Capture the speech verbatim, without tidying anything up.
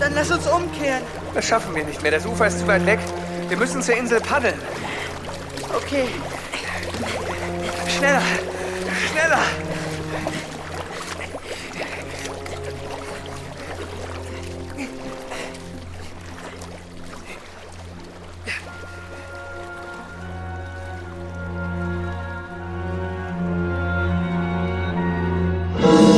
Dann lass uns umkehren. Das schaffen wir nicht mehr. Das Ufer ist zu weit weg. Wir müssen zur Insel paddeln. Okay. Schneller! Schneller! Oh.